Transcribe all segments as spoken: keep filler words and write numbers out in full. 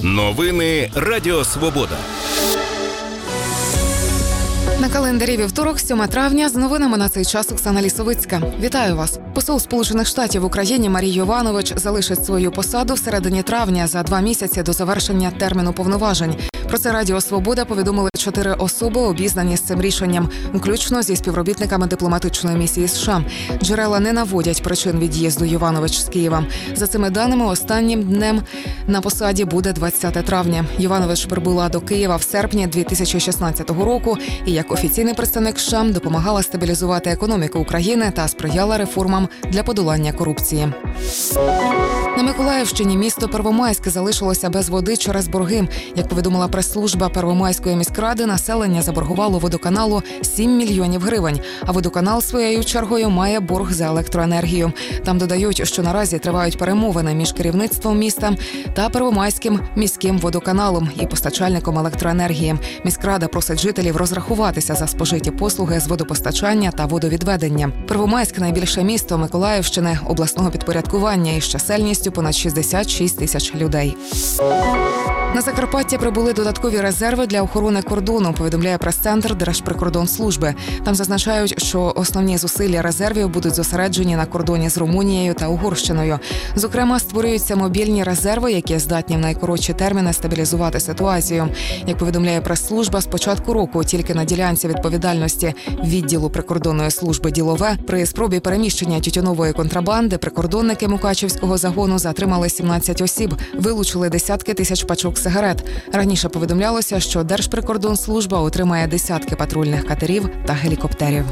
Новини Радіо Свобода. На календарі вівторок, сьоме травня, з новинами на цей час Оксана Лісовицька. Вітаю вас. Посол Сполучених Штатів в Україні Марій Йованович залишить свою посаду в середині травня за два місяці до завершення терміну повноважень. Про це Радіо Свобода повідомили чотири особи, обізнані з цим рішенням, включно зі співробітниками дипломатичної місії США. Джерела не наводять причин від'їзду Йованович з Києва. За цими даними, останнім днем на посаді буде двадцяте травня. Йованович прибула до Києва в серпні дві тисячі шістнадцятого року і як офіційний представник США допомагала стабілізувати економіку України та сприяла реформам для подолання корупції. На Миколаївщині місто Первомайське залишилося без води через борги. Як повідомила прес-служба Первомайської міськради, населення заборгувало водоканалу сім мільйонів гривень, а водоканал своєю чергою має борг за електроенергію. Там додають, що наразі тривають перемовини між керівництвом міста та Первомайським міським водоканалом і постачальником електроенергії. Міськрада просить жителів розрахуватися за спожиті послуги з водопостачання та водовідведення. Первомайськ – найбільше місто Миколаївщини обласного підпорядкування із чисельністю понад шістдесят шість тисяч людей. На Закарпаття прибули додаткові резерви для охорони кордону, повідомляє прес-центр Держприкордонслужби. Там зазначають, що основні зусилля резервів будуть зосереджені на кордоні з Румунією та Угорщиною. Зокрема, створюються мобільні резерви, які здатні в найкоротші терміни стабілізувати ситуацію. Як повідомляє прес-служба, з початку року тільки на ділянці відповідальності відділу прикордонної служби «Ділове» при спробі переміщення тютюнової контрабанди прикордонники Мукачівського загону затримали сімнадцять осіб, вилучили десятки тисяч пачок сигарет. Раніше повідомлялося, що Держприкордонслужба отримає десятки патрульних катерів та гелікоптерів.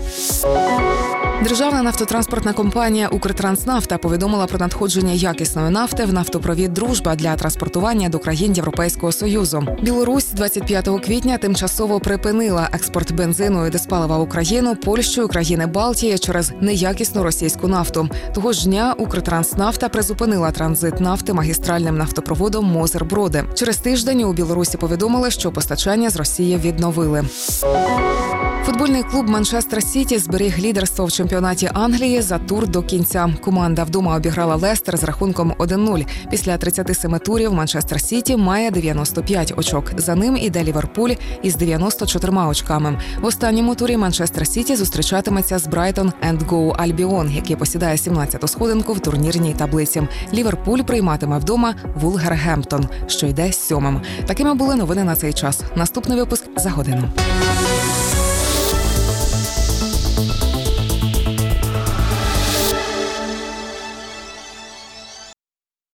Державна нафтотранспортна компанія «Укртранснафта» повідомила про надходження якісної нафти в нафтопровід «Дружба» для транспортування до країн Європейського Союзу. Білорусь двадцять п'ятого квітня тимчасово припинила експорт бензину і диспалива в Україну, Польщу і країни Балтії через неякісну російську нафту. Того ж дня «Укртранснафта» призупинила транзит нафти магістральним нафтопроводом Мозер-Броди. Через тиждень у Білорусі повідомили, що постачання з Росії відновили. Футбольний клуб «Манчестер Сіті» зберіг лідерство в чемпіонаті Англії за тур до кінця. Команда вдома обіграла Лестер з рахунком один нуль. Після тридцяти семи турів «Манчестер Сіті» має дев'яносто п'ять очок. За ним іде Ліверпуль із дев'яносто чотирма очками. В останньому турі «Манчестер Сіті» зустрічатиметься з Брайтон енд Гоу Альбіон, який посідає сімнадцяту сходинку в турнірній таблиці. Ліверпуль прийматиме вдома Вулвергемптон, що йде сьомим. Такими були новини на цей час. Наступний випуск за годину.